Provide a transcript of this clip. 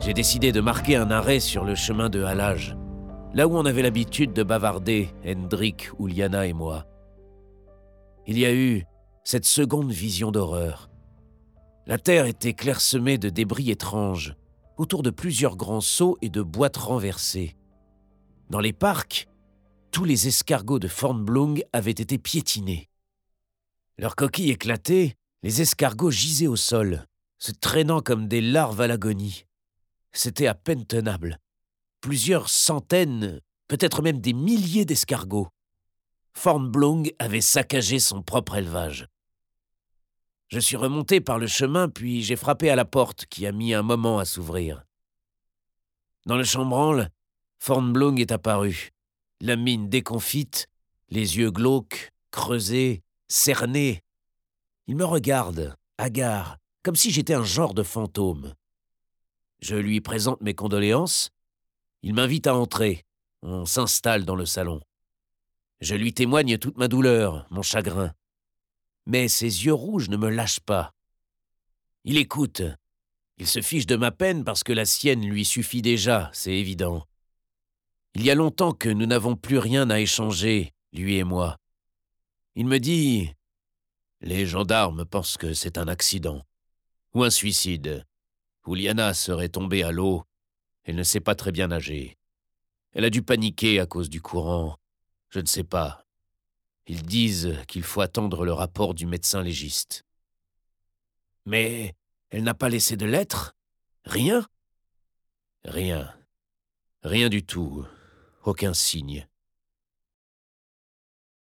j'ai décidé de marquer un arrêt sur le chemin de halage, là où on avait l'habitude de bavarder, Hendrik, Uliana et moi. Il y a eu cette seconde vision d'horreur. La terre était clairsemée de débris étranges, autour de plusieurs grands seaux et de boîtes renversées. Dans les parcs, tous les escargots de Fornblung avaient été piétinés. Leurs coquilles éclatées, les escargots gisaient au sol, se traînant comme des larves à l'agonie. C'était à peine tenable. Plusieurs centaines, peut-être même des milliers d'escargots. Fornblung avait saccagé son propre élevage. Je suis remonté par le chemin, puis j'ai frappé à la porte, qui a mis un moment à s'ouvrir. Dans le chambranle, Fornblung est apparu, la mine déconfite, les yeux glauques, creusés, cernés. Il me regarde, hagard, comme si j'étais un genre de fantôme. Je lui présente mes condoléances. Il m'invite à entrer. On s'installe dans le salon. Je lui témoigne toute ma douleur, mon chagrin. Mais ses yeux rouges ne me lâchent pas. Il écoute. Il se fiche de ma peine parce que la sienne lui suffit déjà, c'est évident. Il y a longtemps que nous n'avons plus rien à échanger, lui et moi. Il me dit « Les gendarmes pensent que c'est un accident. Ou un suicide. Uliana serait tombée à l'eau. Elle ne sait pas très bien nager. Elle a dû paniquer à cause du courant. Je ne sais pas. Ils disent qu'il faut attendre le rapport du médecin légiste. Mais elle n'a pas laissé de lettre? Rien? Rien. Rien du tout. Aucun signe.